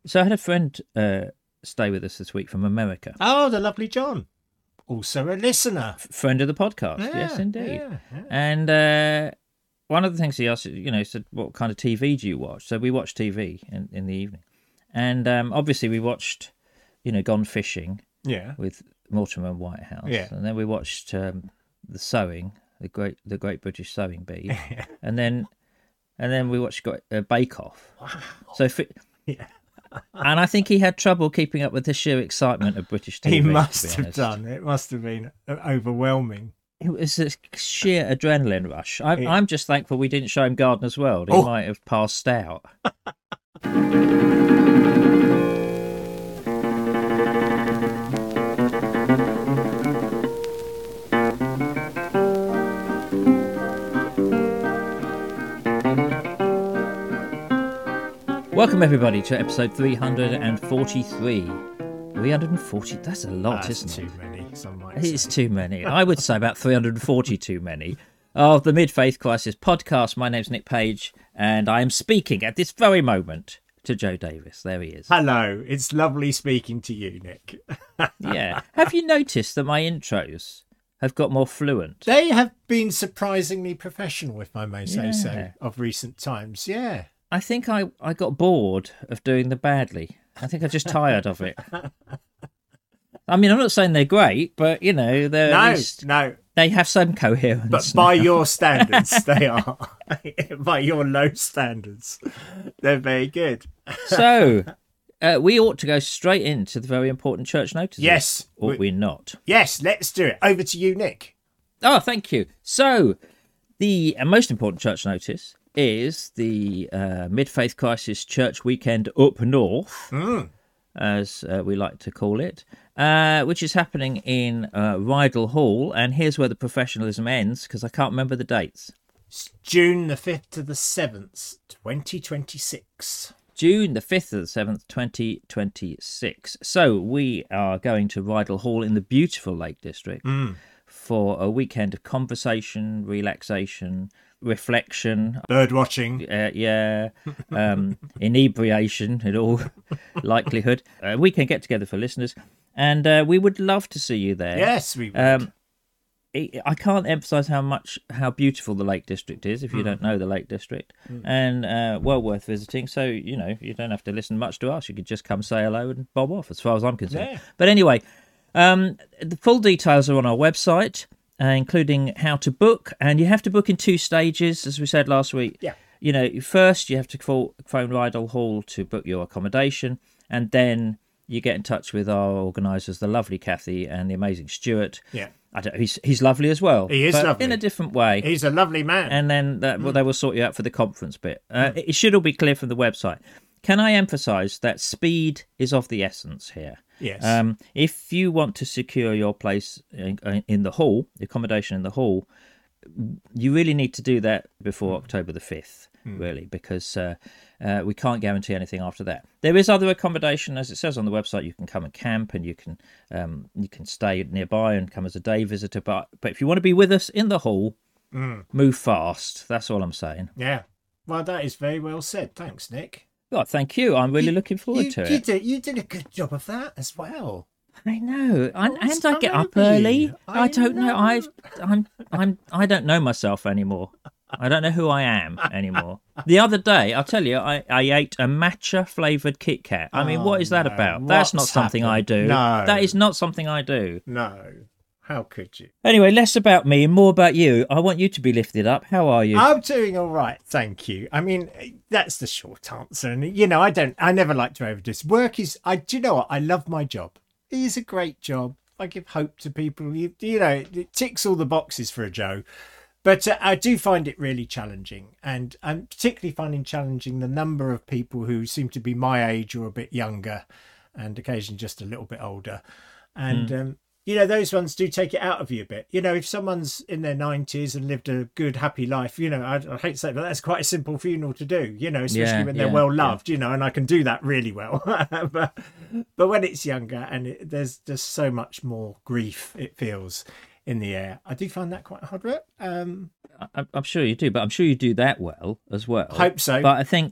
So I had a friend stay with us this week from America. Oh, the lovely John. Also a listener. Friend of the podcast, Yeah, yes, indeed. yeah. And one of the things he asked, he said, what kind of TV do you watch? So we watched TV in the evening. And obviously we watched, Gone Fishing Yeah. with Mortimer Whitehouse. Yeah. And then we watched The Sewing, the Great British Sewing Bee. And then we watched Bake Off. Wow. So Yeah. and I think he had trouble keeping up with the sheer excitement of British TV. He must have done. It must have been overwhelming. It was a sheer adrenaline rush. I'm just thankful we didn't show him Gardener's World. He might have passed out. Welcome everybody to episode 343. 340, that's a lot, isn't it? Too many, some might It's say. too many. I would say about 340 too many. Of the Mid-Faith Crisis podcast. My name's Nick Page, and I am speaking at this very moment to Joe Davis. There he is. Hello, it's lovely speaking to you, Nick. Yeah. Have you noticed that my intros have got more fluent? They have been surprisingly professional, if I may say so, Yeah. of recent times. Yeah. I think I got bored of doing them badly. I think I'm just tired of it. I mean, I'm not saying they're great, but, they're at least, No. they have some coherence. But by your standards, they are. By your low standards, they're very good. So, we ought to go straight into the very important church notices. Yes. Ought we not? Yes, let's do it. Over to you, Nick. Oh, thank you. So, the most important church notice is the Mid-Faith Crisis Church Weekend Up North, as we like to call it, which is happening in Rydal Hall. And here's where the professionalism ends, because I can't remember the dates. It's June the 5th to the 7th, 2026. June the 5th to the 7th, 2026. So we are going to Rydal Hall in the beautiful Lake District for a weekend of conversation, relaxation, reflection, Bird watching. inebriation in all likelihood. We can get together for listeners, and we would love to see you there. Yes, we would. I can't emphasize how beautiful the Lake District is if you don't know the Lake District, and well worth visiting. So you don't have to listen much to us. You could just come say hello and bob off, as far as I'm concerned. Yeah. But anyway, the full details are on our website, including how to book, and you have to book in 2 stages, as we said last week. Yeah. First you have to phone Rydal Hall to book your accommodation, and then you get in touch with our organisers, the lovely Kathy and the amazing Stuart. Yeah. He's lovely as well. He is but lovely. in a different way. He's a lovely man. And then they will sort you out for the conference bit. It should all be clear from the website. Can I emphasise that speed is of the essence here? Yes. If you want to secure your place in the hall, the accommodation in the hall, you really need to do that before October the 5th, really, because we can't guarantee anything after that. There is other accommodation, as it says on the website. You can come and camp, and you can stay nearby and come as a day visitor. But if you want to be with us in the hall, move fast. That's all I'm saying. Yeah. Well, that is very well said. Thanks, Nick. God, thank you. I'm really looking forward to it. You did a good job of that as well. I know, and What's I get come up over early. you? I don't know. I don't know myself anymore. I don't know who I am anymore. The other day, I'll tell you, I ate a matcha flavoured Kit Kat. I mean, what is that no. about? That's not What's something I happened? do. No. That is not something I do. No. How could you? Anyway, less about me and more about you. I want you to be lifted up. How are you? I'm doing all right, thank you. I mean, that's the short answer. And I never like to overdo this. Do you know what? I love my job. It is a great job. I give hope to people. It ticks all the boxes for a Joe. But I do find it really challenging. And I'm particularly finding challenging the number of people who seem to be my age or a bit younger, and occasionally just a little bit older. And those ones do take it out of you a bit. If someone's in their 90s and lived a good, happy life, I hate to say it, but that's quite a simple funeral to do, especially when they're well loved, and I can do that really well. but when it's younger and there's just so much more grief, it feels, in the air, I do find that quite hard work. I'm sure you do, but I'm sure you do that well as well. Hope so. But I think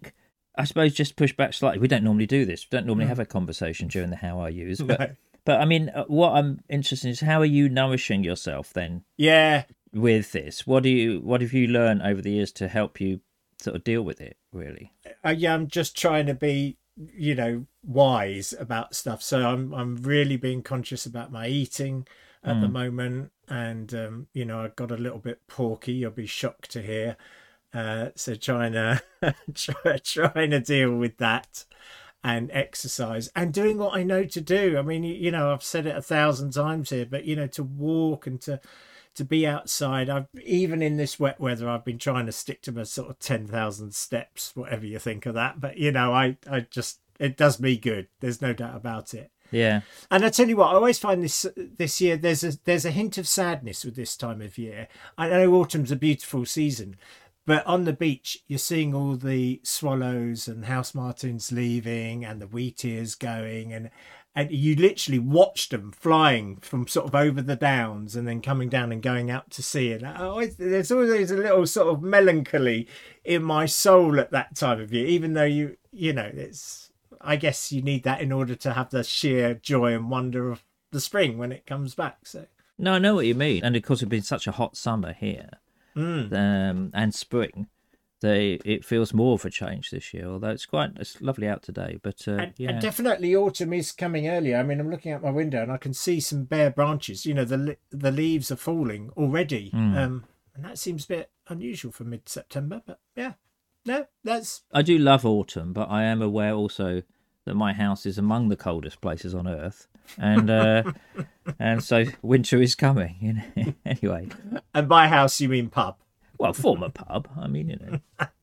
I suppose just push back slightly. We don't normally do this. We don't normally have a conversation during the how are yous. But, No. but I mean, what I'm interested in is how are you nourishing yourself then Yeah. with this? What have you learned over the years to help you sort of deal with it, really? Yeah, I'm just trying to be, wise about stuff. So I'm really being conscious about my eating at the moment. And, I got a little bit porky. You'll be shocked to hear. So trying to deal with that and exercise and doing what I know to do. I mean, I've said it 1,000 times here, but, to walk and to be outside. Even in this wet weather, I've been trying to stick to my sort of 10,000 steps, whatever you think of that. But, it does me good. There's no doubt about it. Yeah. And I tell you what, I always find this year there's a hint of sadness with this time of year. I know autumn's a beautiful season, but on the beach you're seeing all the swallows and house martins leaving and the wheatears going, and you literally watch them flying from sort of over the downs and then coming down and going out to sea. And there's always a little sort of melancholy in my soul at that time of year, even though it's. I guess you need that in order to have the sheer joy and wonder of the spring when it comes back. So No, I know what you mean. And of course, it's been such a hot summer here and spring. It feels more of a change this year, although it's lovely out today. But and definitely autumn is coming earlier. I mean, I'm looking out my window and I can see some bare branches. The leaves are falling already. And that seems a bit unusual for mid-September. But yeah. No, I do love autumn, but I am aware also that my house is among the coldest places on earth, and and so winter is coming. Anyway. And by house you mean pub? Well, former pub. I mean,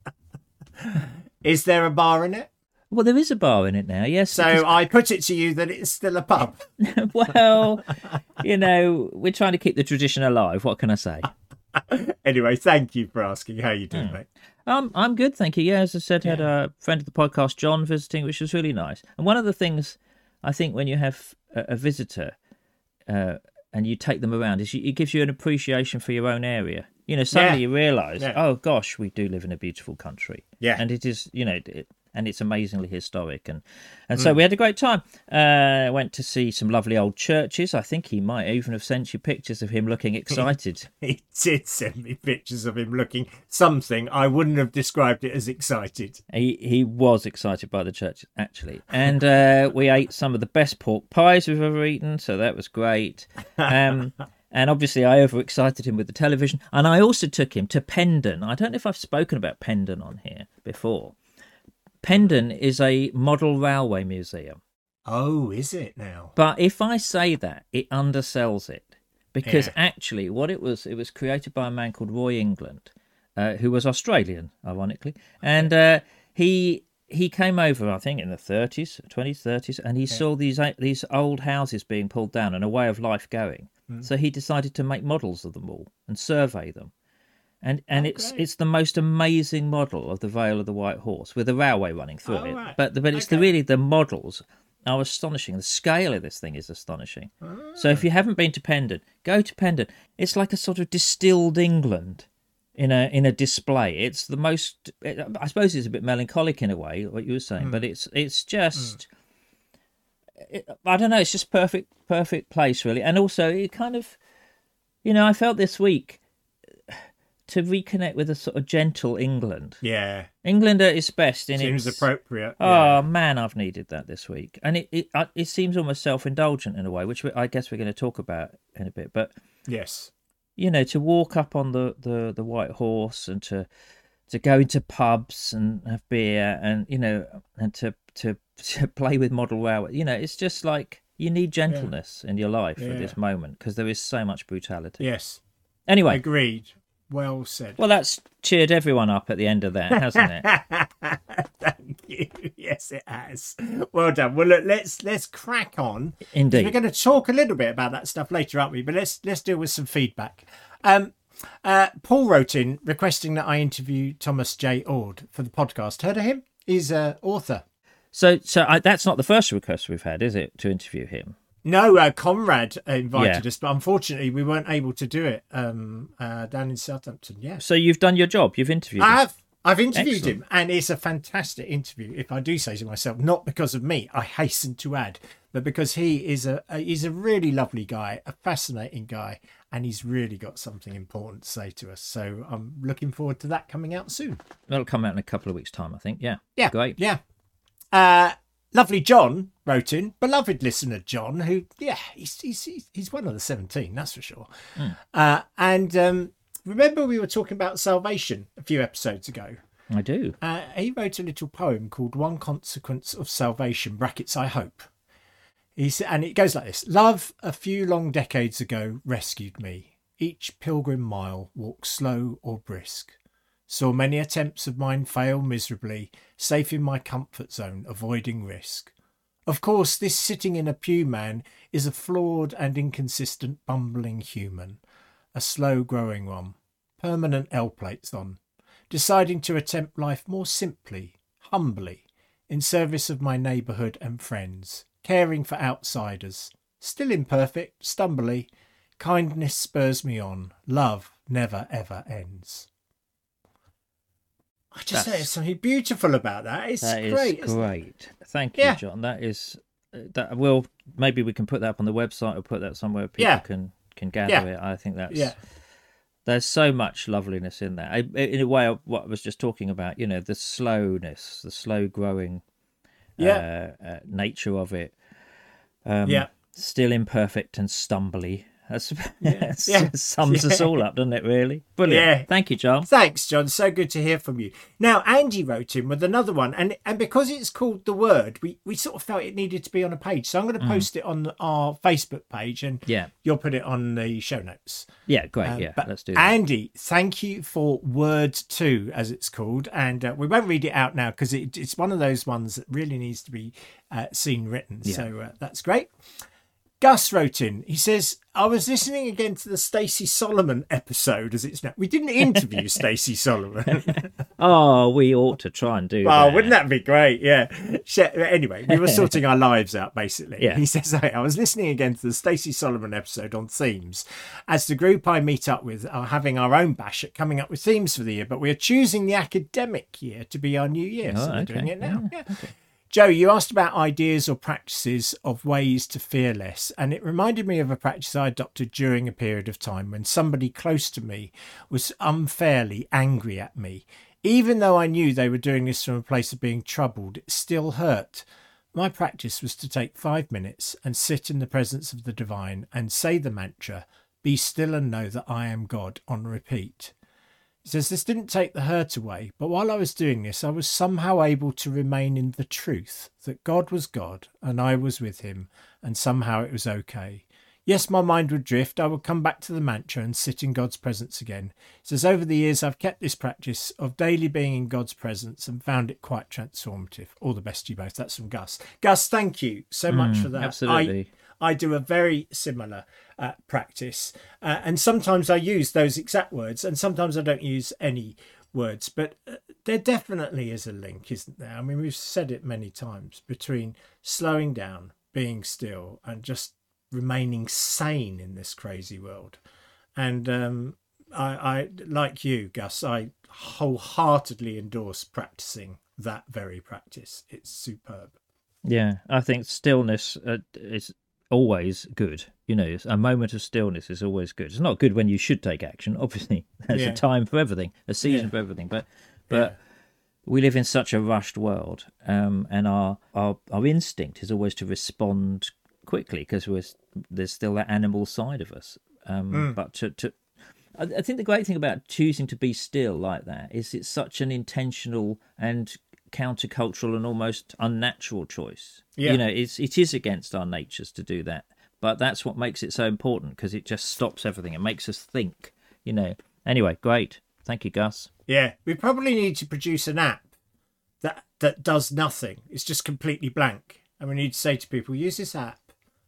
Is there a bar in it? Well, there is a bar in it now. Yes. So because... I put it to you that it's still a pub. Well, we're trying to keep the tradition alive. What can I say? Anyway, thank you for asking. How you doing, mate? I'm good, thank you. Yeah, as I said, had a friend of the podcast, John, visiting, which was really nice. And one of the things I think when you have a visitor and you take them around is it gives you an appreciation for your own area. Suddenly you realise, oh gosh, we do live in a beautiful country. Yeah, and it is, and it's amazingly historic, and so we had a great time. Went to see some lovely old churches. I think he might even have sent you pictures of him looking excited. He did send me pictures of him looking something. I wouldn't have described it as excited. He was excited by the church, actually. And we ate some of the best pork pies we've ever eaten, so that was great. And obviously I overexcited him with the television. And I also took him to Pendon. I don't know if I've spoken about Pendon on here before. Pendon is a model railway museum. Oh, is it now? But if I say that, it undersells it. Because actually what it was created by a man called Roy England, who was Australian, ironically. And he came over, I think, in the 20s, 30s, and he saw these old houses being pulled down and a way of life going. So he decided to make models of them all and survey them. And it's the most amazing model of the Vale of the White Horse with a railway running through it. Right. But it's really the models are astonishing. The scale of this thing is astonishing. So if you haven't been to Pendon, go to Pendon. It's like a sort of distilled England in a display. It's the most. I suppose it's a bit melancholic in a way, what you were saying, but it's just. I don't know. It's just perfect place really, and also it kind of, I felt this week. To reconnect with a sort of gentle England. Yeah. England at its best. Seems appropriate. Oh, man, I've needed that this week. And it seems almost self-indulgent in a way, which I guess we're going to talk about in a bit. But, yes, to walk up on the White Horse and to go into pubs and have beer and, and to play with model railway. It's just like you need gentleness in your life at this moment because there is so much brutality. Yes. Anyway. Agreed. Well said. Well, that's cheered everyone up at the end of that, hasn't it? Thank you. Yes, it has. Well done. Well, look, let's crack on. Indeed. We're going to talk a little bit about that stuff later, aren't we? But let's deal with some feedback. Paul wrote in requesting that I interview Thomas J. Ord for the podcast. Heard of him? He's an author. So that's not the first request we've had, is it, to interview him? No, Conrad invited us, but unfortunately we weren't able to do it down in Southampton. Yeah. So you've done your job. You've interviewed. I I've interviewed Excellent. him, and it's a fantastic interview, if I do say so myself. Not because of me, I hasten to add, but because he's a really lovely guy, a fascinating guy, and he's really got something important to say to us. So I'm looking forward to that coming out soon. That'll come out in a couple of weeks' time, I think. Yeah. Yeah, Great. Yeah. Lovely John wrote in, beloved listener John, who he's one of the 17, that's for sure. And remember we were talking about salvation a few episodes ago. I do. He wrote a little poem called One Consequence of Salvation, brackets, I hope. And it goes like this. Love, a few long decades ago, rescued me. Each pilgrim mile walked slow or brisk. Saw many attempts of mine fail miserably, safe in my comfort zone, avoiding risk. Of course, this sitting in a pew man is a flawed and inconsistent bumbling human. A slow-growing one. Permanent L-plates on. Deciding to attempt life more simply, humbly, in service of my neighbourhood and friends, caring for outsiders. Still imperfect, stumbly. Kindness spurs me on. Love never, ever ends. I just say there's something beautiful about that. It's great. That is great. Thank you, John. That is that. Well, maybe we can put that up on the website or put that somewhere people can gather it. I think that's there's so much loveliness in that. In a way, what I was just talking about, you know, the slowness, the slow growing nature of it. Still imperfect and stumbly. That sums us all up, doesn't it, really? Brilliant. Yeah. Thank you, John. Thanks, John. So good to hear from you. Now, Andy wrote in with another one, and because it's called The Word, we sort of felt it needed to be on a page. So I'm going to post it on our Facebook page, and you'll put it on the show notes. Yeah, great. Let's do that. Andy, thank you for Word 2, as it's called. And we won't read it out now because it's one of those ones that really needs to be seen written. Yeah. So that's great. Gus wrote in. He says, I was listening again to the Stacey Solomon episode as it's now. We didn't interview Stacey Solomon. Oh, we ought to try and do that. Oh, wouldn't that be great? Yeah. Anyway, we were sorting our lives out, basically. Yeah. He says, I was listening again to the Stacey Solomon episode on themes. As the group I meet up with are having our own bash at coming up with themes for the year, but we are choosing the academic year to be our new year. So we're doing it now. Yeah. Okay. Joe, you asked about ideas or practices of ways to fear less, and it reminded me of a practice I adopted during a period of time when somebody close to me was unfairly angry at me. Even though I knew they were doing this from a place of being troubled, it still hurt. My practice was to take 5 minutes and sit in the presence of the divine and say the mantra, "Be still and know that I am God," on repeat. He says, this didn't take the hurt away, but while I was doing this, I was somehow able to remain in the truth that God was God and I was with him, and somehow it was okay. Yes, my mind would drift. I would come back to the mantra and sit in God's presence again. He says, over the years, I've kept this practice of daily being in God's presence and found it quite transformative. All the best to you both. That's from Gus. Gus, thank you so much for that. Absolutely. I do a very similar practice, and sometimes I use those exact words, and sometimes I don't use any words, but there definitely is a link, isn't there? I mean, we've said it many times, between slowing down, being still, and just remaining sane in this crazy world. And I like you, Gus, I wholeheartedly endorse practicing that very practice. It's superb. Yeah, I think stillness is always good. You know, a moment of stillness is always good. It's not good when you should take action. Obviously, there's a time for everything, a season for everything. But we live in such a rushed world, and our instinct is always to respond quickly because there's still that animal side of us. But I think the great thing about choosing to be still like that is it's such an intentional and countercultural and almost unnatural choice. You know, it is against our natures to do that, but that's what makes it so important, because it just stops everything. It makes us think, you know. Anyway, great. Thank you, Gus. Yeah, we probably need to produce an app that does nothing. It's just completely blank, and we need to say to people, use this app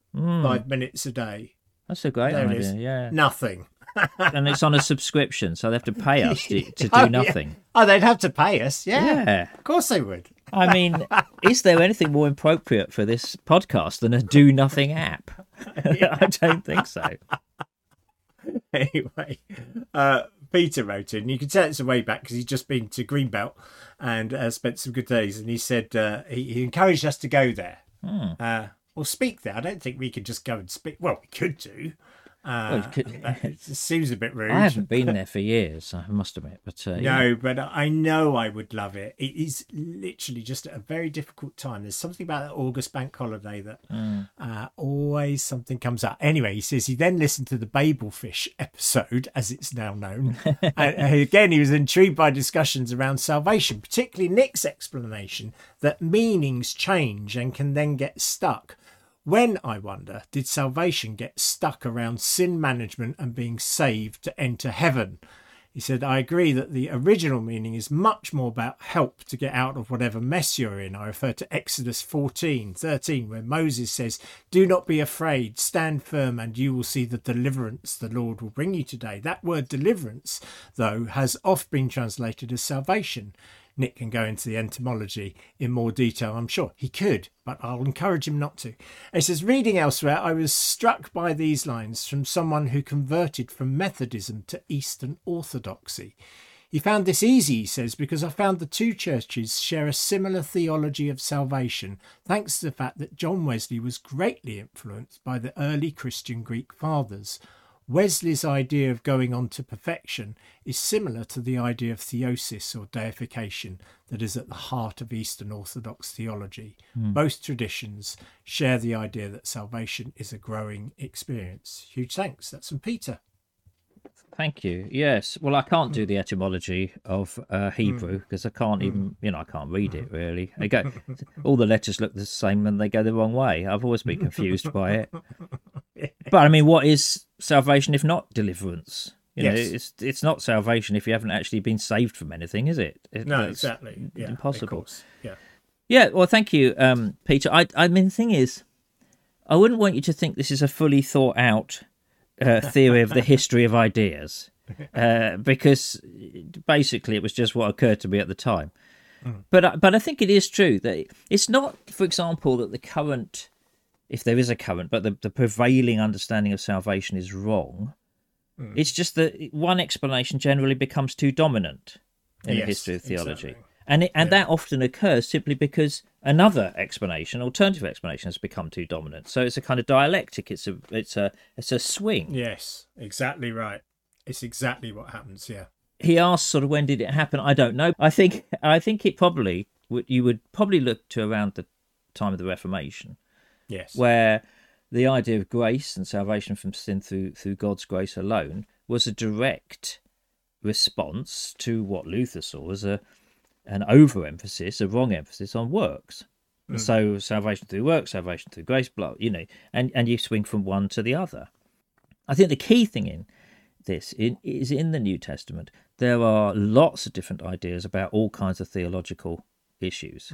5 minutes a day. That's a great idea. Yeah, nothing. And it's on a subscription, so they have to pay us to do nothing. Oh, they'd have to pay us. Yeah, of course they would. I mean, is there anything more appropriate for this podcast than a do nothing app? I don't think so. Anyway, Peter wrote in. You can tell it's a way back because he's just been to Greenbelt and spent some good days. And he said he encouraged us to go there or speak there. I don't think we could just go and speak. Well, we could do. It seems a bit rude. I haven't been there for years, I must admit. But no, but I know I would love it. It is literally just a very difficult time. There's something about that August bank holiday that always something comes up. Anyway, he says he then listened to the Babelfish episode, as it's now known. And again, he was intrigued by discussions around salvation, particularly Nick's explanation that meanings change and can then get stuck. When, I wonder, did salvation get stuck around sin management and being saved to enter heaven? He said, I agree that the original meaning is much more about help to get out of whatever mess you're in. I refer to Exodus 14:13, where Moses says, do not be afraid, stand firm, and you will see the deliverance the Lord will bring you today. That word deliverance, though, has oft been translated as salvation. Nick can go into the etymology in more detail, I'm sure. He could, but I'll encourage him not to. It says, reading elsewhere, I was struck by these lines from someone who converted from Methodism to Eastern Orthodoxy. He found this easy, he says, because I found the two churches share a similar theology of salvation, thanks to the fact that John Wesley was greatly influenced by the early Christian Greek fathers. Wesley's idea of going on to perfection is similar to the idea of theosis or deification that is at the heart of Eastern Orthodox theology. Both traditions share the idea that salvation is a growing experience. Huge thanks. That's from Peter. Thank you. Yes. Well, I can't do the etymology of Hebrew because I can't even, I can't read it really. They go, all the letters look the same and they go the wrong way. I've always been confused by it. But I mean, what is salvation if not deliverance? It's not salvation if you haven't actually been saved from anything, is it? No, exactly. Yeah, impossible. Yeah. Yeah. Well, thank you, Peter. I mean, the thing is, I wouldn't want you to think this is a fully thought out theory of the history of ideas, because basically it was just what occurred to me at the time. But I think it is true that it's not, for example, that the current, if there is a current, but the prevailing understanding of salvation is wrong. It's just that one explanation generally becomes too dominant in the history of theology. Exactly. And that often occurs simply because another explanation, alternative explanation, has become too dominant. So it's a kind of dialectic. It's a swing. Yes, exactly right. It's exactly what happens. Yeah. He asked, sort of, when did it happen? I don't know. I think it probably you would probably look to around the time of the Reformation. Yes. Where the idea of grace and salvation from sin through God's grace alone was a direct response to what Luther saw as an overemphasis, a wrong emphasis on works. So salvation through works, salvation through grace, and you swing from one to the other. I think the key thing in this is in the New Testament. There are lots of different ideas about all kinds of theological issues.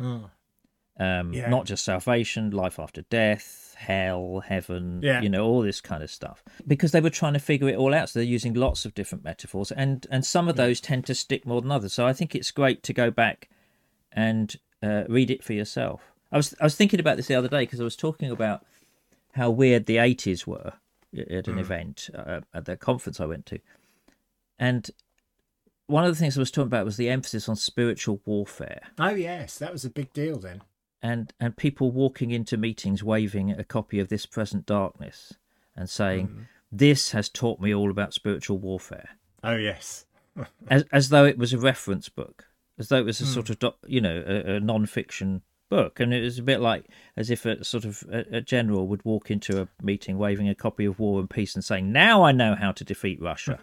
Not just salvation, life after death, hell, heaven, all this kind of stuff. Because they were trying to figure it all out, so they're using lots of different metaphors, and some of those tend to stick more than others. So I think it's great to go back and read it for yourself. I was thinking about this the other day because I was talking about how weird the 80s were at an event at the conference I went to. And one of the things I was talking about was the emphasis on spiritual warfare. Oh, yes, that was a big deal then. And people walking into meetings waving a copy of This Present Darkness and saying, this has taught me all about spiritual warfare. Oh, yes. as though it was a reference book, as though it was a sort of, a non-fiction book. And it was a bit like as if a general would walk into a meeting waving a copy of War and Peace and saying, now I know how to defeat Russia.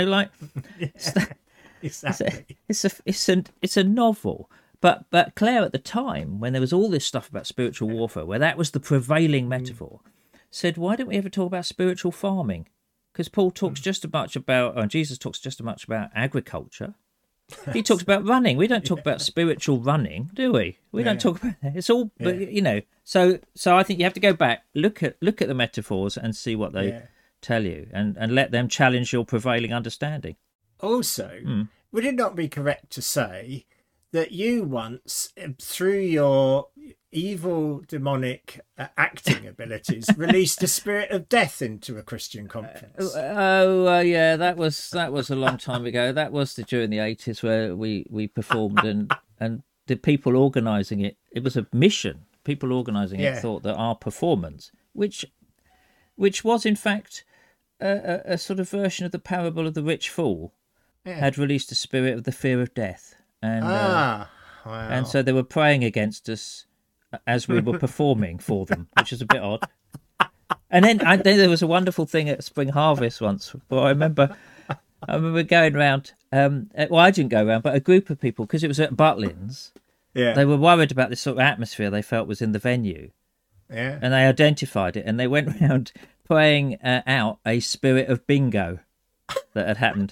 Exactly. It's a novel. But Claire, at the time, when there was all this stuff about spiritual warfare, where that was the prevailing metaphor, said, why don't we ever talk about spiritual farming? Because Paul talks just as much about, Jesus talks just as much about agriculture. He talks about running. We don't talk about spiritual running, do we? We don't talk about that. It's all, So I think you have to go back, look at the metaphors and see what they tell you, and let them challenge your prevailing understanding. Also, would it not be correct to say that you once, through your evil demonic acting abilities, released a spirit of death into a Christian conference. Yeah, that was a long time ago. That was during the 80s where we performed, and the people organising it was a mission. People organising it thought that our performance, which was in fact a sort of version of the parable of the rich fool, had released a spirit of the fear of death. And wow. And so they were praying against us as we were performing for them, which is a bit odd. And then there was a wonderful thing at Spring Harvest once. Well, I remember going around. Well, I didn't go around, but a group of people, because it was at Butlins. Yeah. They were worried about this sort of atmosphere they felt was in the venue. Yeah. And they identified it, and they went around praying out a spirit of bingo that had happened.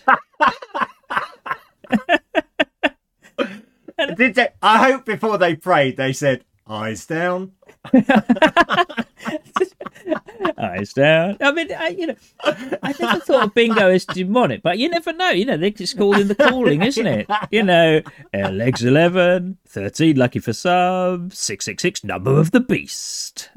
I hope before they prayed they said, eyes down. Eyes down. I mean, I never thought of bingo as demonic, but you never know. It's called in the calling, isn't it? Legs 11, 13 lucky for some, 666 number of the beast.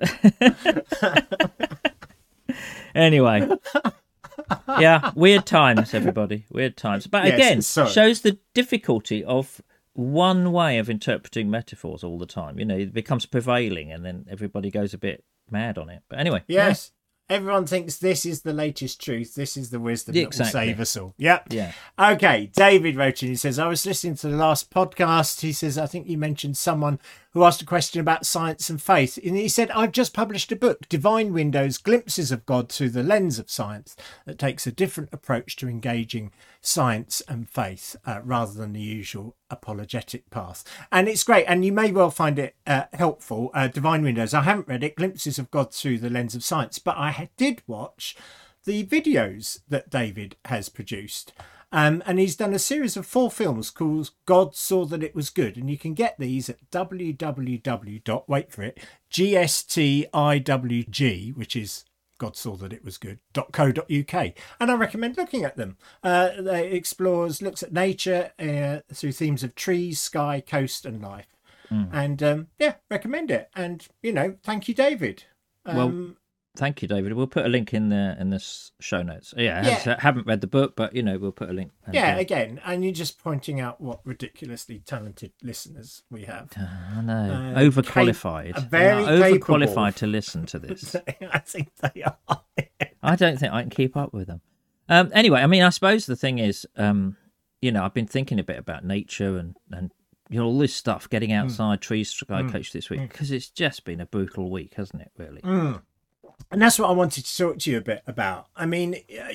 Anyway. Yeah, weird times, everybody. Weird times. But again, shows the difficulty of one way of interpreting metaphors all the time. It becomes prevailing, and then everybody goes a bit mad on it. But anyway. Yes. Everyone thinks this is the latest truth. This is the wisdom that will save us all. Yep. Yeah. Okay. David wrote in. He says, I was listening to the last podcast. He says, I think you mentioned someone who asked a question about science and faith. And he said, I've just published a book, Divine Windows, Glimpses of God Through the Lens of Science, that takes a different approach to engaging science and faith rather than the usual apologetic path. And it's great. And you may well find it helpful. Divine Windows. I haven't read it, Glimpses of God Through the Lens of Science, but I did watch the videos that David has produced. And he's done a series of 4 films called God Saw That It Was Good. And you can get these at www.GSTIWG, which is God Saw That It Was Good.co.uk. And I recommend looking at them. It looks at nature through themes of trees, sky, coast and life. And recommend it. And, thank you, David. Thank you, David. We'll put a link in the show notes. I haven't read the book, but we'll put a link. Again, and you're just pointing out what ridiculously talented listeners we have. I know, overqualified. Very overqualified to listen to this. I think they are. I don't think I can keep up with them. Anyway, I mean, I suppose the thing is, I've been thinking a bit about nature and all this stuff, getting outside, trees, sky coach this week, because it's just been a brutal week, hasn't it? Really. And that's what I wanted to talk to you a bit about. I mean,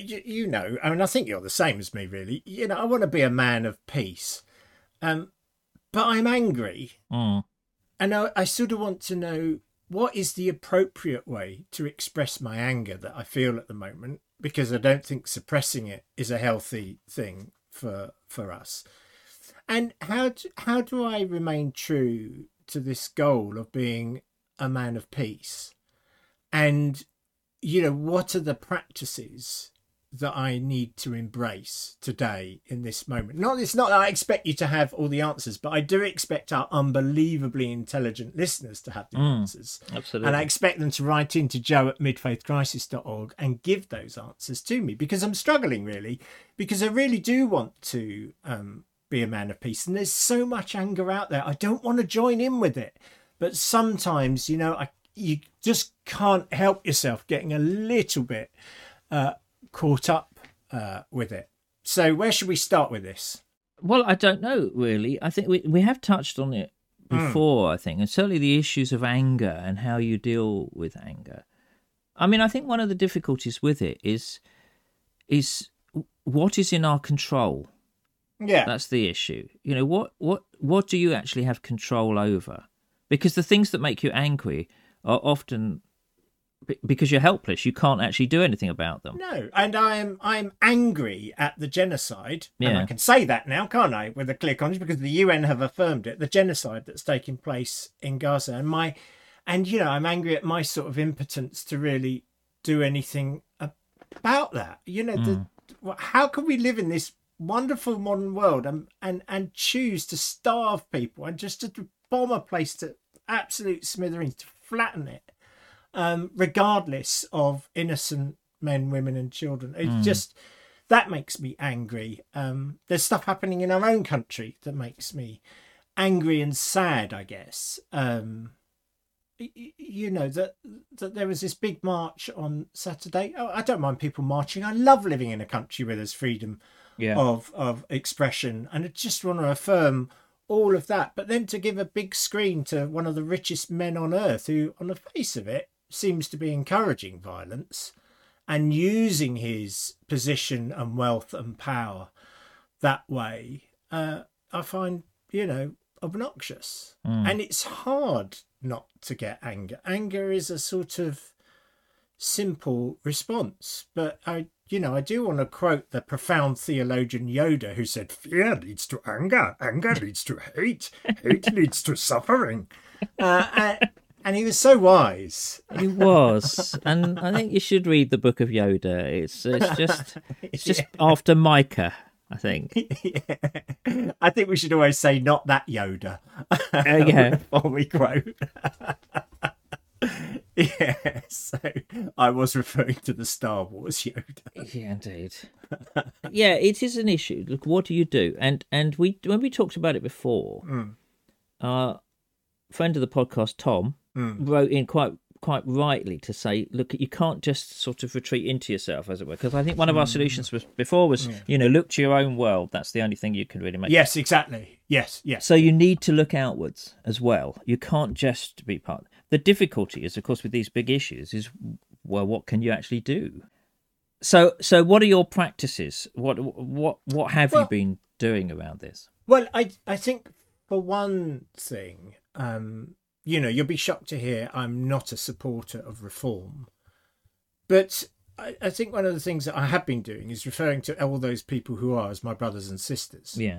I think you're the same as me, really. I want to be a man of peace. But I'm angry. And I sort of want to know, what is the appropriate way to express my anger that I feel at the moment? Because I don't think suppressing it is a healthy thing for us. And how do I remain true to this goal of being a man of peace? And, what are the practices that I need to embrace today in this moment? It's not that I expect you to have all the answers, but I do expect our unbelievably intelligent listeners to have the answers. Absolutely. And I expect them to write into joe@midfaithcrisis.org and give those answers to me, because I'm struggling, really, because I really do want to be a man of peace. And there's so much anger out there. I don't want to join in with it. But sometimes, you just can't help yourself getting a little bit caught up with it. So where should we start with this? Well, I don't know, really. I think we have touched on it before, I think, and certainly the issues of anger and how you deal with anger. I mean, I think one of the difficulties with it is what is in our control. Yeah. That's the issue. What do you actually have control over? Because the things that make you angry are often because you're helpless. You can't actually do anything about them. No, and I'm angry at the genocide. Yeah. And I can say that now, can't I, with a clear conscience, because the UN have affirmed it, the genocide that's taking place in Gaza. And I'm angry at my sort of impotence to really do anything about that. How can we live in this wonderful modern world and choose to starve people and just to bomb a place to absolute smithereens, to flatten it, regardless of innocent men, women and children. It's just, that makes me angry. There's stuff happening in our own country that makes me angry and sad, I guess. You know, that there was this big march on Saturday. Oh, I don't mind people marching. I love living in a country where there's freedom of expression, and I just want to affirm all of that. But then to give a big screen to one of the richest men on earth, who on the face of it seems to be encouraging violence and using his position and wealth and power that way, I find, you know, obnoxious. And it's hard not to get anger. Anger is a sort of simple response, but I do want to quote the profound theologian Yoda, who said, "Fear leads to anger, anger leads to hate, hate leads to suffering." And he was so wise. He was, and I think you should read the Book of Yoda. It's just after Micah, I think. Yeah. I think we should always say "not that Yoda" before we quote. Yeah, so I was referring to the Star Wars Yoda. Yeah, indeed. Yeah, it is an issue. Look, what do you do? And when we talked about it before, our friend of the podcast, Tom, wrote in quite rightly to say, look, you can't just sort of retreat into yourself, as it were. Because I think one of our solutions was look to your own world. That's the only thing you can really make. Yes, exactly. Yes. So you need to look outwards as well. You can't just be part. The difficulty is, of course, with these big issues is, well, what can you actually do? So what are your practices? What have you been doing around this? Well, I think for one thing, you'll be shocked to hear I'm not a supporter of reform. But I think one of the things that I have been doing is referring to all those people who are as my brothers and sisters. Yeah.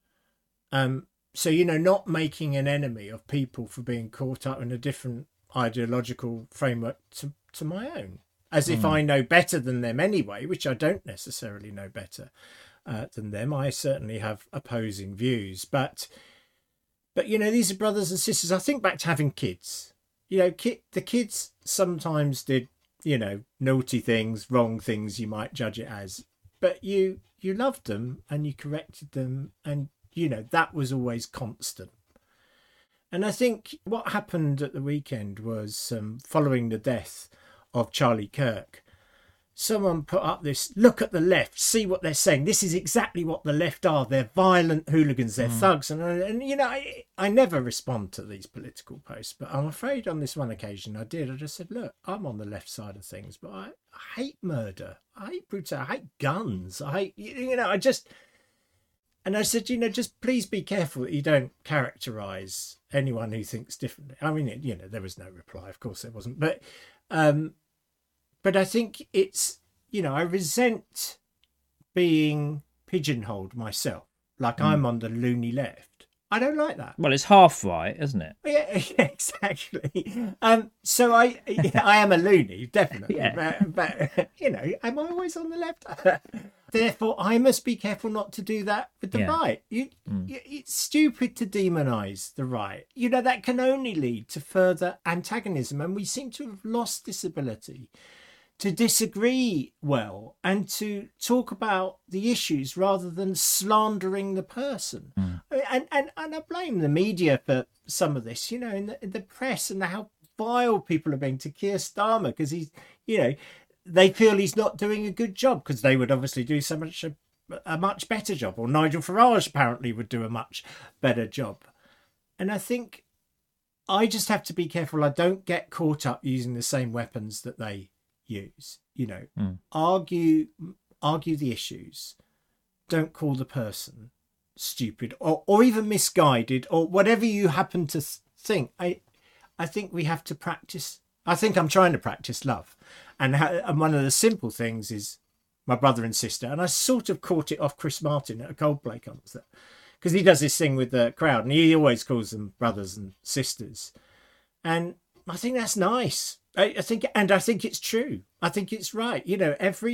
So, not making an enemy of people for being caught up in a different ideological framework to my own. As if I know better than them anyway, which I don't necessarily know better than them. I certainly have opposing views. But these are brothers and sisters. I think back to having kids. The kids sometimes did, naughty things, wrong things you might judge it as. But you loved them and you corrected them, and that was always constant. And I think what happened at the weekend was, following the death of Charlie Kirk, someone put up this, look at the left, see what they're saying. This is exactly what the left are. They're violent hooligans, they're thugs. And I never respond to these political posts, but I'm afraid on this one occasion I did. I just said, look, I'm on the left side of things, but I hate murder. I hate brutality. I hate guns. I hate, and I said, just please be careful that you don't characterise anyone who thinks differently. I mean, there was no reply. Of course there wasn't. But I think it's, I resent being pigeonholed myself. Like I'm on the loony left. I don't like that. Well, it's half right, isn't it? Yeah, exactly. So I am a loony, definitely. Yeah. But am I always on the left? Therefore, I must be careful not to do that with the right. It's stupid to demonise the right. That can only lead to further antagonism, and we seem to have lost this ability to disagree well and to talk about the issues rather than slandering the person. And I blame the media for some of this, in the press, and how vile people are being to Keir Starmer, because he's, they feel he's not doing a good job, because they would obviously do a much better job, or Nigel Farage apparently would do a much better job. And I think I just have to be careful I don't get caught up using the same weapons that they use. Argue the issues. Don't call the person stupid or even misguided or whatever you happen to think. I think we have to practice. I think I'm trying to practice love, and one of the simple things is my brother and sister. And I sort of caught it off Chris Martin at a Coldplay concert, because he does this thing with the crowd and he always calls them brothers and sisters, and I think that's nice. I think it's true. I think it's right. Every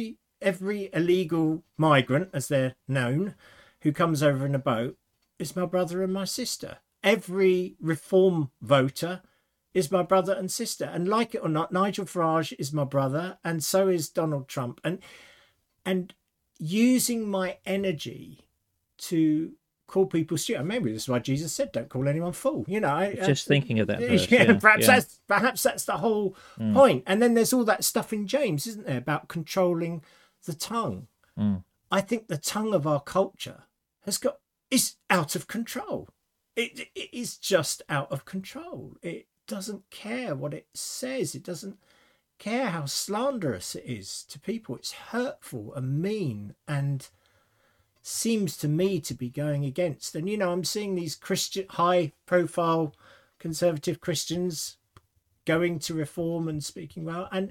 every illegal migrant, as they're known, who comes over in a boat is my brother and my sister. Every reform voter is my brother and sister. And like it or not, Nigel Farage is my brother, and so is Donald Trump. And using my energy to call people stupid. Maybe this is why Jesus said, "Don't call anyone fool." You know, just thinking of that verse. Perhaps that's the whole point. And then there's all that stuff in James, isn't there, about controlling the tongue. I think the tongue of our culture is out of control. It is just out of control. It doesn't care what it says. It doesn't care how slanderous it is to people. It's hurtful and mean, and seems to me to be going against. And you know, I'm seeing these high profile conservative Christians going to reform and speaking well, and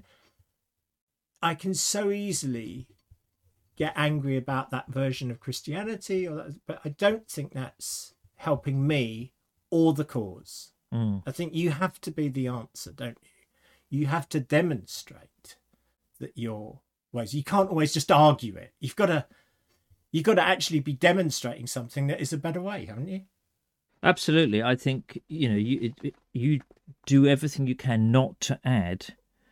I can so easily get angry about that version of Christianity, but I don't think that's helping me or the cause. I think you have to be the answer, don't you? You have to demonstrate that your ways. You can't always just argue it. You've got to actually be demonstrating something that is a better way, haven't you? Absolutely. I think, you know, you do everything you can not to add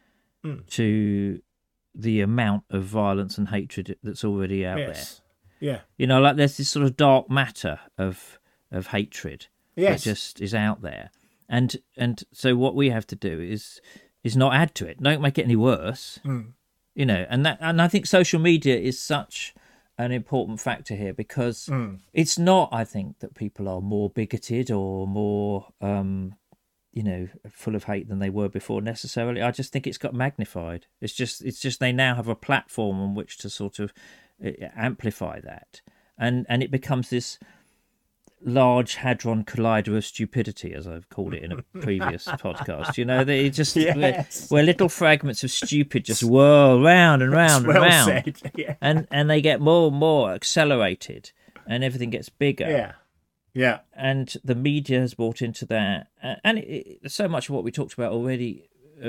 to the amount of violence and hatred that's already out there. Yeah. You know, like there's this sort of dark matter of hatred that just is out there. And so what we have to do is not add to it. Don't make it any worse. You know, and I think social media is such an important factor here, because it's not, I think, that people are more bigoted or more you know, full of hate than they were before necessarily. I just think it's got magnified. It's just they now have a platform on which to sort of amplify that, and it becomes this large hadron collider of stupidity, as I've called it in a previous podcast. You know, they just where little fragments of stupid just whirl round and round and round, and they get more and more accelerated, and everything gets bigger. Yeah. And the media has bought into that, and so much of what we talked about already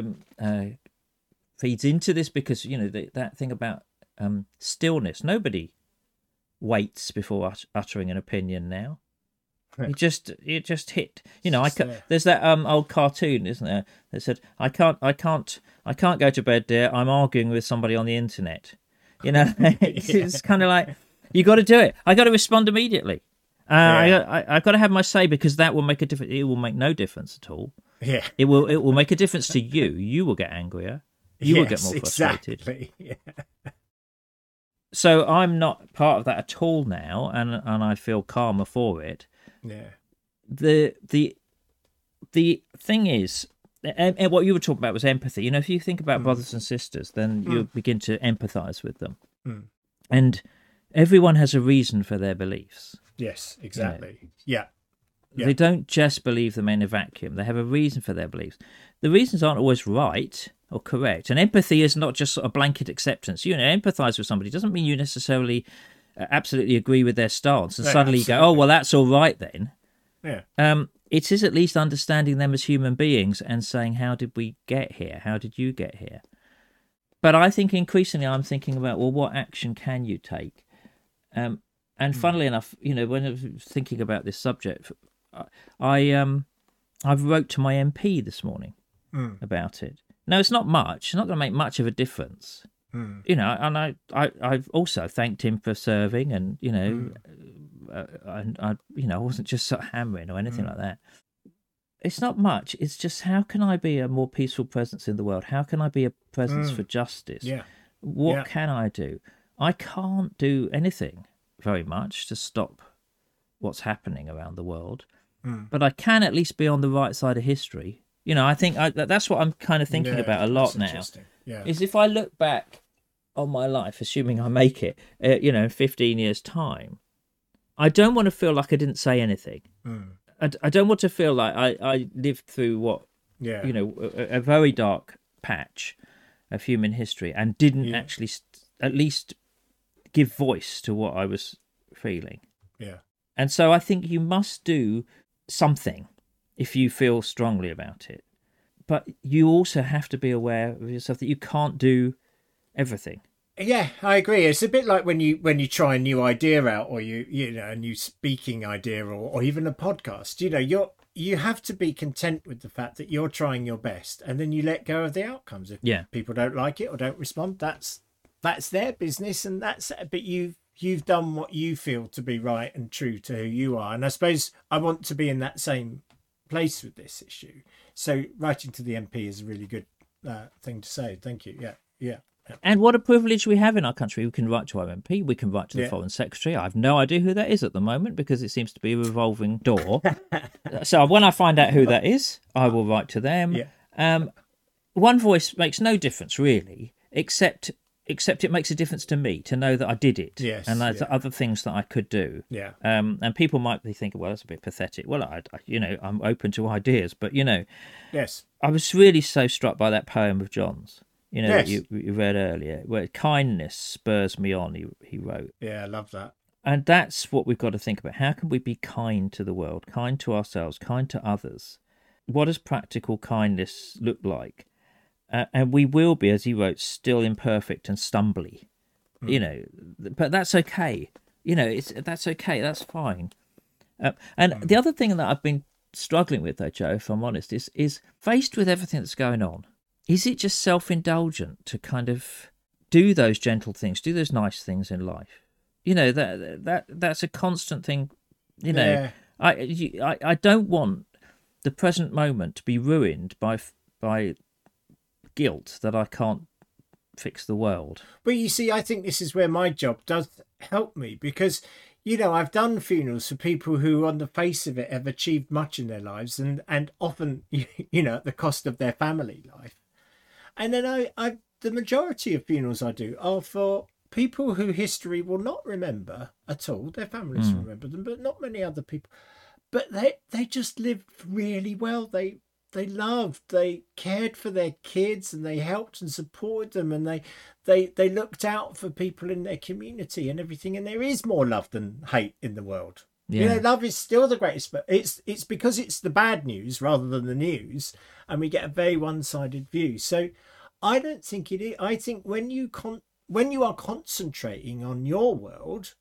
feeds into this, because you know that thing about stillness. Nobody waits before uttering an opinion now. It just hit. You know, there's that old cartoon, isn't there, that said, I can't go to bed, dear. I'm arguing with somebody on the internet. You know, it's kind of like, you got to do it. I got to respond immediately. I got to have my say, because that will make a difference. It will make no difference at all. Yeah, it will make a difference to you. You will get angrier. You will get more frustrated. Exactly. Yeah. So I'm not part of that at all now, and I feel calmer for it. Yeah. The thing is, and what you were talking about was empathy. You know, if you think about brothers and sisters, then you begin to empathise with them. And everyone has a reason for their beliefs. Yes, exactly. You know? Yeah. They don't just believe them in a vacuum. They have a reason for their beliefs. The reasons aren't always right or correct. And empathy is not just sort of blanket acceptance. You know, empathise with somebody doesn't mean you necessarily absolutely agree with their stance and suddenly you go, oh, well, that's all right then. Yeah. It is at least understanding them as human beings and saying, how did we get here? How did you get here? But I think increasingly I'm thinking about, well, what action can you take? And funnily enough, you know, when I was thinking about this subject, I've wrote to my MP this morning about it. Now, it's not much. It's not going to make much of a difference. You know, and I've also thanked him for serving, and you know, and I wasn't just sort of hammering or anything like that. It's not much. It's just, how can I be a more peaceful presence in the world? How can I be a presence for justice? Yeah. What can I do? I can't do anything very much to stop what's happening around the world, but I can at least be on the right side of history. You know, I think that's what I'm kind of thinking about a lot now. Is if I look back on my life, assuming I make it, you know, in 15 years' time, I don't want to feel like I didn't say anything. I don't want to feel like I lived through what, you know, a very dark patch of human history and didn't actually at least give voice to what I was feeling. Yeah. And so I think you must do something if you feel strongly about it. But you also have to be aware of yourself that you can't do everything. Yeah, I agree. It's a bit like when you try a new idea out, or you know, a new speaking idea, or even a podcast. You know, you have to be content with the fact that you're trying your best, and then you let go of the outcomes. If Yeah. people don't like it or don't respond, that's their business, and but you've done what you feel to be right and true to who you are. And I suppose I want to be in that same place with this issue. So writing to the MP is a really good thing to say. Thank you. Yeah, yeah. And what a privilege we have in our country. We can write to our MP, we can write to the Yeah. Foreign Secretary. I have no idea who that is at the moment because it seems to be a revolving door. So when I find out who that is, I will write to them. Yeah. One voice makes no difference really, except it makes a difference to me to know that I did it. Yes, And there's yeah. other things that I could do. Yeah. And people might be thinking, well, that's a bit pathetic. Well, I'm open to ideas, but Yes. I was really so struck by that poem of John's. That Yes. you read earlier, where kindness spurs me on, he wrote. Yeah, I love that. And that's what we've got to think about. How can we be kind to the world, kind to ourselves, kind to others? What does practical kindness look like? And we will be, as he wrote, still imperfect and stumbly, but that's okay. That's okay. That's fine. And the other thing that I've been struggling with, though, Joe, if I'm honest, is faced with everything that's going on, is it just self-indulgent to kind of do those gentle things, do those nice things in life? That's a constant thing. Yeah. I don't want the present moment to be ruined by guilt that I can't fix the world. But you see, I think this is where my job does help me because, I've done funerals for people who, on the face of it, have achieved much in their lives and often, at the cost of their family life. And then the majority of funerals I do are for people who history will not remember at all. Their families will remember them, but not many other people. But they just lived really well. They loved, they cared for their kids, and they helped and supported them, and they looked out for people in their community and everything. And there is more love than hate in the world. Yeah. Love is still the greatest, but it's because it's the bad news rather than the news, and we get a very one-sided view. So I don't think it is. I think when you are concentrating on your world,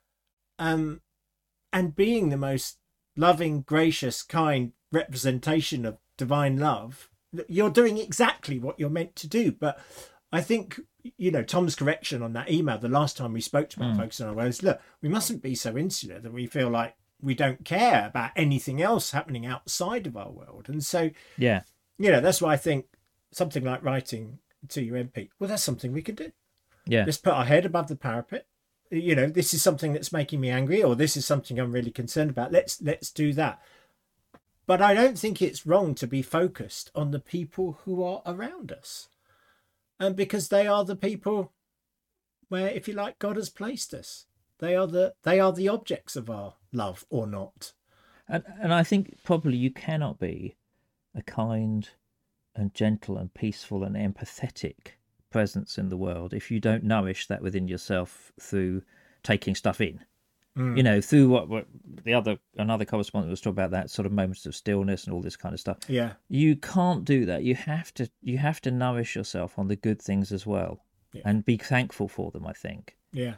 and being the most loving, gracious, kind representation of divine love, you're doing exactly what you're meant to do. But I think, Tom's correction on that email the last time we spoke about focusing on our words, look, we mustn't be so insular that we feel like we don't care about anything else happening outside of our world. And so, Yeah. That's why I think something like writing to your MP, well, that's something we can do. Yeah. Let's put our head above the parapet. This is something that's making me angry, or this is something I'm really concerned about. Let's do that. But I don't think it's wrong to be focused on the people who are around us. And because they are the people where, if you like, God has placed us. They are the objects of our love or not. And I think probably you cannot be a kind and gentle and peaceful and empathetic presence in the world if you don't nourish that within yourself through taking stuff in. Through what another correspondent was talking about, that sort of moments of stillness and all this kind of stuff. Yeah. You can't do that. You have to nourish yourself on the good things as well, and be thankful for them, I think. Yeah.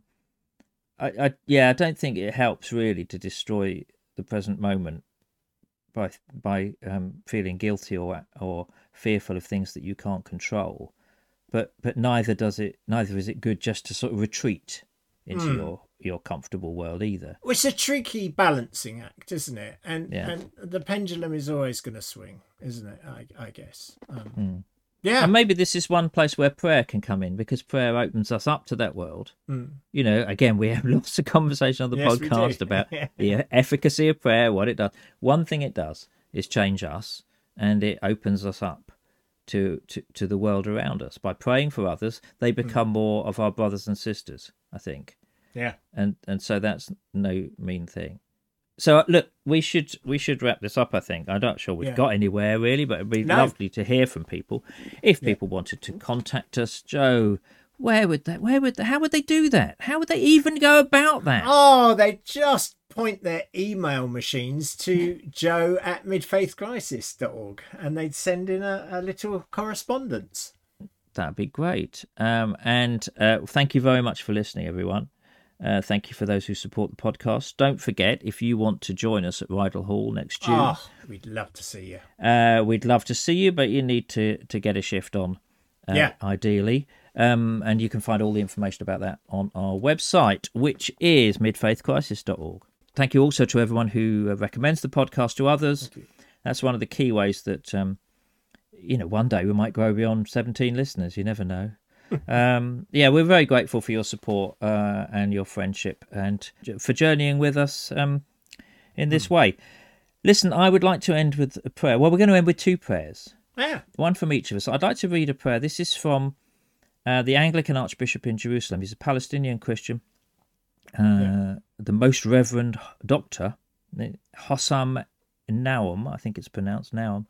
I don't think it helps really to destroy the present moment by feeling guilty or fearful of things that you can't control. But neither is it good just to sort of retreat into your comfortable world either. It's a tricky balancing act, isn't it? And Yeah. and the pendulum is always going to swing, isn't it? I guess. Yeah. And maybe this is one place where prayer can come in, because prayer opens us up to that world. Again, we have lots of conversation on the Yes, we podcast do. about the efficacy of prayer, what it does. One thing it does is change us, and it opens us up to the world around us. By praying for others, they become more of our brothers and sisters, I think. Yeah. And so that's no mean thing. So look, we should wrap this up, I think. I'm not sure we've got anywhere really, but it'd be lovely to hear from people. If people wanted to contact us, Joe, how would they do that? How would they even go about that? Oh, they just point their email machines to joe@midfaithcrisis.org, and they'd send in a little correspondence. That'd be great. And thank you very much for listening, everyone. Thank you for those who support the podcast. Don't forget, if you want to join us at Rydal Hall next June. Oh, we'd love to see you. We'd love to see you, but you need to get a shift on, ideally. And you can find all the information about that on our website, which is midfaithcrisis.org. Thank you also to everyone who recommends the podcast to others. That's one of the key ways that, one day we might grow beyond 17 listeners. You never know. We're very grateful for your support and your friendship and for journeying with us in this way. Listen, I would like to end with a prayer. Well, we're going to end with two prayers. Yeah. One from each of us. I'd like to read a prayer. This is from the Anglican Archbishop in Jerusalem. He's a Palestinian Christian. The Most Reverend Dr. Hossam Nawam, I think it's pronounced Nawam.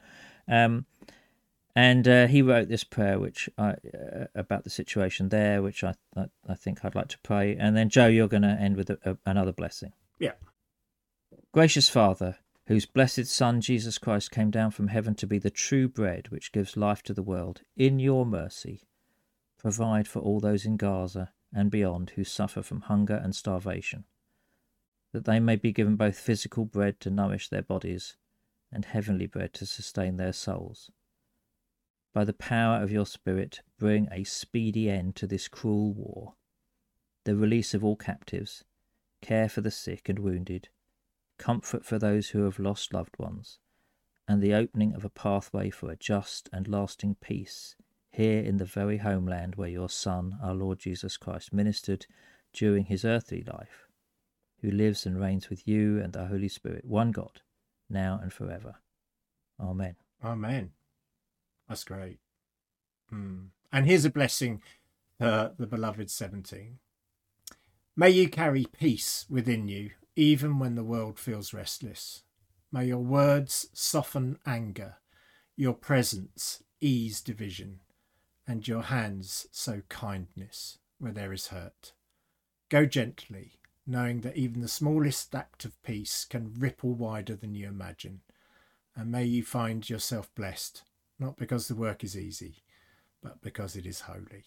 And he wrote this prayer about the situation there, which I think I'd like to pray. And then, Joe, you're going to end with another blessing. Yeah. Gracious Father, whose blessed Son, Jesus Christ, came down from heaven to be the true bread which gives life to the world, in your mercy, provide for all those in Gaza and beyond who suffer from hunger and starvation, that they may be given both physical bread to nourish their bodies and heavenly bread to sustain their souls. By the power of your Spirit, bring a speedy end to this cruel war, the release of all captives, care for the sick and wounded, comfort for those who have lost loved ones, and the opening of a pathway for a just and lasting peace here in the very homeland where your Son, our Lord Jesus Christ, ministered during his earthly life, who lives and reigns with you and the Holy Spirit, one God, now and forever. Amen. Amen. That's great. And here's a blessing for the beloved 17. May you carry peace within you, even when the world feels restless. May your words soften anger, your presence ease division, and your hands sow kindness where there is hurt. Go gently, knowing that even the smallest act of peace can ripple wider than you imagine. And may you find yourself blessed, not because the work is easy, but because it is holy.